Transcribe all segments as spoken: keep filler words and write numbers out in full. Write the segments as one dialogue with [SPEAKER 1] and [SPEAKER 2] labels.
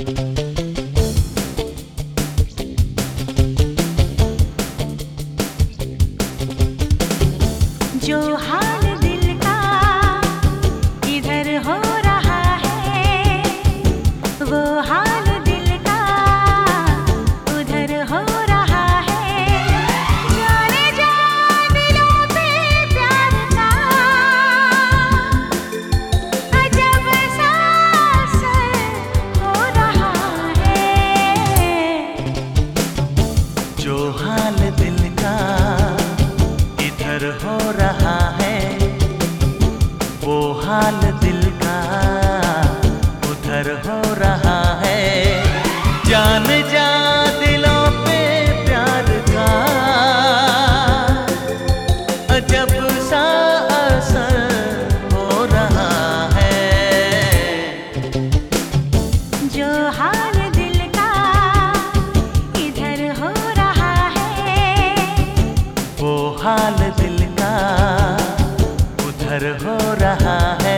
[SPEAKER 1] जो हाल दिल का इधर हो रहा है, वो हाल दिल का उधर हो रहा है। जाने जा दिलों पे प्यार का अजब सा असर हो रहा है।
[SPEAKER 2] जो हाल दिल का इधर हो रहा है, वो हाल दिल का उधर हो रहा है। जान जा दिलों पे प्यार का अजब सा असर हो रहा है।
[SPEAKER 1] जो हाल दिल का इधर हो रहा है,
[SPEAKER 2] वो हाल दिल का उधर हो रहा है।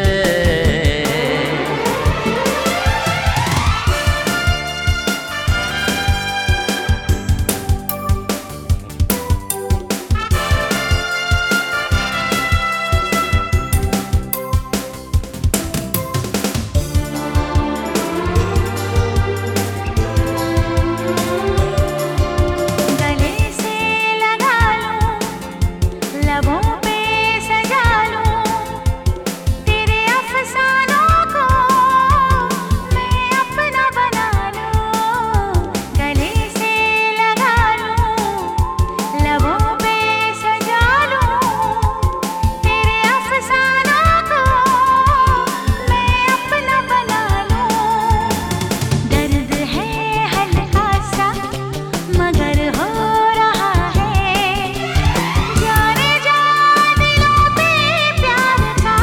[SPEAKER 1] गले से लगा लूं, लबों पे सजा लूं, तेरे अफसानों को मैं अपना बना लूं। गले से लगा लूं, लबों पे सजा लूं, तेरे अफसानों को मैं अपना बना लूं। दर्द है हल्का सा मगर हो रहा है। जाने जा दिलों पे प्यार का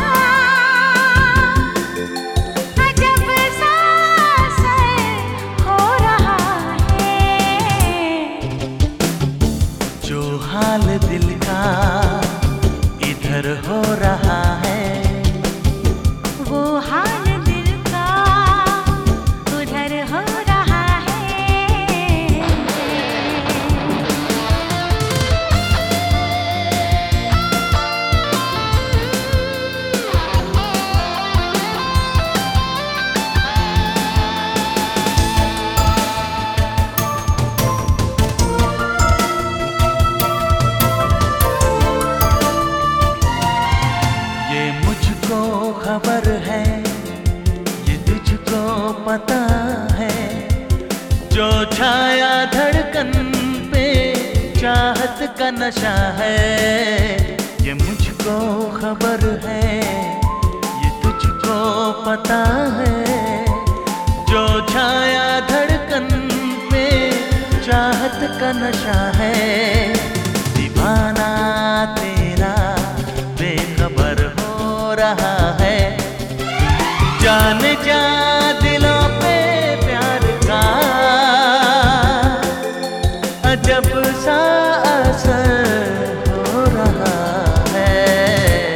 [SPEAKER 1] अजब सा असर हो रहा है।
[SPEAKER 2] जो हाल दिल का इधर हो रहा है,
[SPEAKER 1] वो हाल दिल का उधर हो रहा है।
[SPEAKER 2] ये मुझको खबर है, ये तुझको पता है। जो छाया धड़कन पे चाहत का नशा है, ये मुझको खबर है, ये तुझको पता है। जो छाया धड़कन पे चाहत का नशा है। दीवाना तेरा बेखबर हो रहा है। जान जा दिलों पे प्यार का अजब सा असर हो रहा है।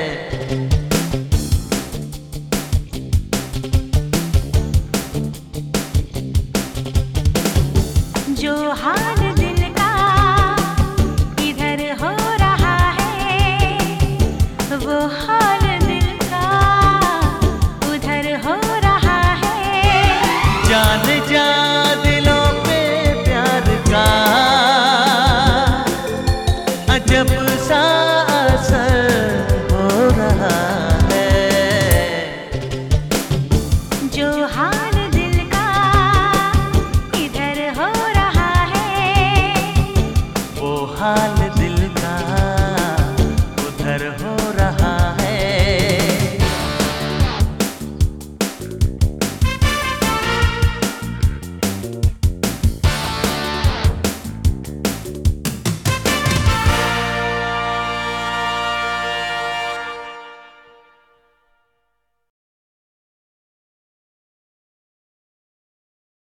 [SPEAKER 1] जो हाल दिल का इधर हो रहा है, वो हाल दिल का उधर हो रहा है।
[SPEAKER 2] जान जा दिलों पे प्यार का अजब सा असर हो रहा है।
[SPEAKER 1] जो हाल दिल का इधर हो रहा है,
[SPEAKER 2] वो हाल दिल